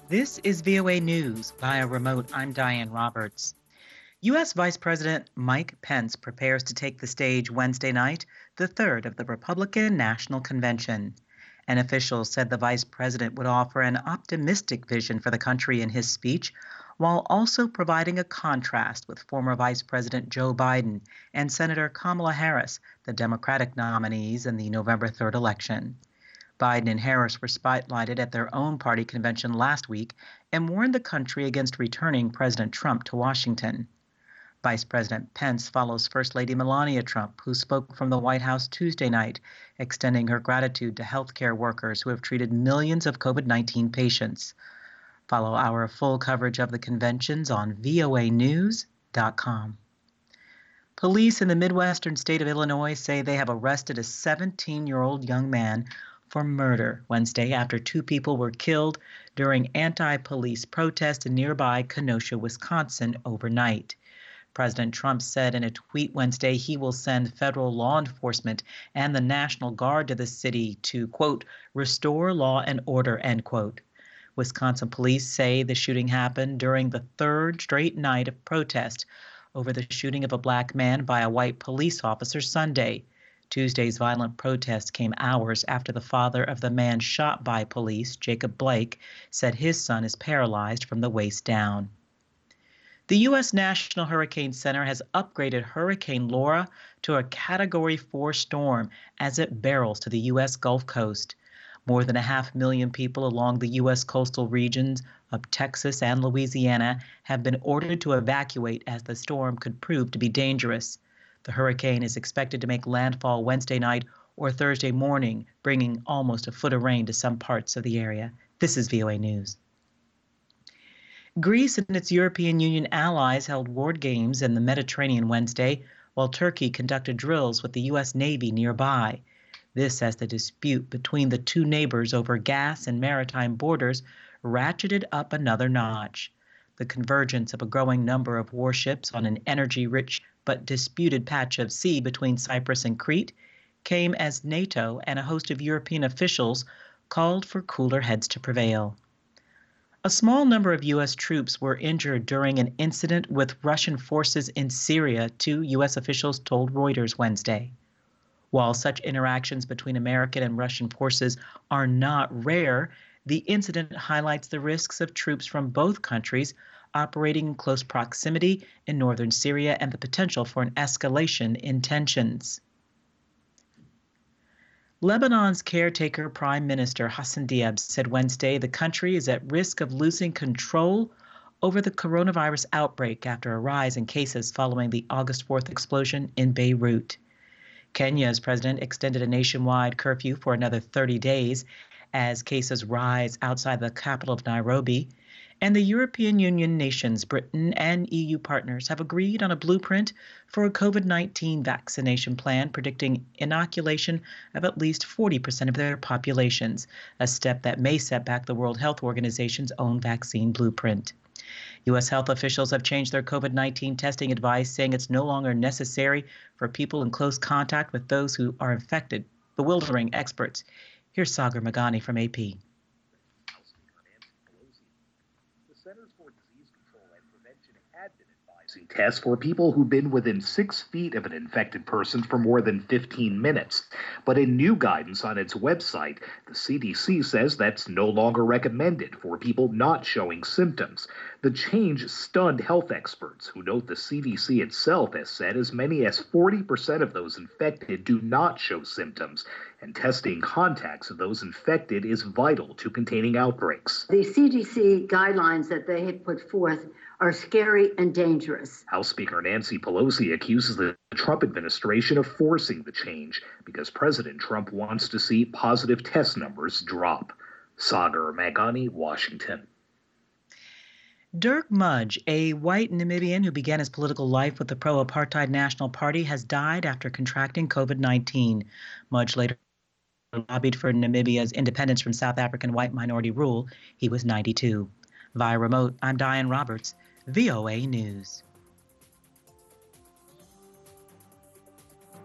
This is VOA News. Via remote, I'm Diane Roberts. U.S. Vice President Mike Pence prepares to take the stage Wednesday night, the third of the Republican National Convention. An official said the vice president would offer an optimistic vision for the country in his speech, while also providing a contrast with former Vice President Joe Biden and Senator Kamala Harris, the Democratic nominees in the November 3rd election. Biden and Harris were spotlighted at their own party convention last week and warned the country against returning President Trump to Washington. Vice President Pence follows First Lady Melania Trump, who spoke from the White House Tuesday night, extending her gratitude to healthcare workers who have treated millions of COVID-19 patients. Follow our full coverage of the conventions on voanews.com. Police in the Midwestern state of Illinois say they have arrested a 17-year-old young man for murder Wednesday after two people were killed during anti-police protests in nearby Kenosha, Wisconsin overnight. President Trump said in a tweet Wednesday he will send federal law enforcement and the National Guard to the city to, quote, restore law and order, end quote. Wisconsin police say the shooting happened during the third straight night of protest over the shooting of a black man by a white police officer Sunday. Tuesday's violent protest came hours after the father of the man shot by police, Jacob Blake, said his son is paralyzed from the waist down. The U.S. National Hurricane Center has upgraded Hurricane Laura to a Category 4 storm as it barrels to the U.S. Gulf Coast. More than 500,000 people along the U.S. coastal regions of Texas and Louisiana have been ordered to evacuate as the storm could prove to be dangerous. The hurricane is expected to make landfall Wednesday night or Thursday morning, bringing almost a foot of rain to some parts of the area. This is VOA News. Greece and its European Union allies held war games in the Mediterranean Wednesday, while Turkey conducted drills with the U.S. Navy nearby. This as the dispute between the two neighbors over gas and maritime borders ratcheted up another notch. The convergence of a growing number of warships on an energy-rich but disputed patch of sea between Cyprus and Crete came as NATO and a host of European officials called for cooler heads to prevail. A small number of U.S. troops were injured during an incident with Russian forces in Syria, two U.S. officials told Reuters Wednesday. While such interactions between American and Russian forces are not rare, the incident highlights the risks of troops from both countries operating in close proximity in northern Syria and the potential for an escalation in tensions. Lebanon's caretaker Prime Minister Hassan Diab said Wednesday the country is at risk of losing control over the coronavirus outbreak after a rise in cases following the August 4th explosion in Beirut. Kenya's president extended a nationwide curfew for another 30 days as cases rise outside the capital of Nairobi. And the European Union nations, Britain and EU partners, have agreed on a blueprint for a COVID-19 vaccination plan predicting inoculation of at least 40% of their populations, a step that may set back the World Health Organization's own vaccine blueprint. U.S. health officials have changed their COVID-19 testing advice, saying it's no longer necessary for people in close contact with those who are infected, bewildering experts. Here's Sagar Meghani from AP. Centers for Disease Control and Prevention had been advising tests for people who've been within 6 feet of an infected person for more than 15 minutes. But in new guidance on its website, the CDC says that's no longer recommended for people not showing symptoms. The change stunned health experts who note the CDC itself has said as many as 40% of those infected do not show symptoms, and testing contacts of those infected is vital to containing outbreaks. The CDC guidelines that they had put forth are scary and dangerous. House Speaker Nancy Pelosi accuses the Trump administration of forcing the change because President Trump wants to see positive test numbers drop. Sagar Meghani, Washington. Dirk Mudge, a white Namibian who began his political life with the pro-apartheid National Party, has died after contracting COVID-19. Mudge later lobbied for Namibia's independence from South African white minority rule. He was 92. Via remote, I'm Diane Roberts, VOA News.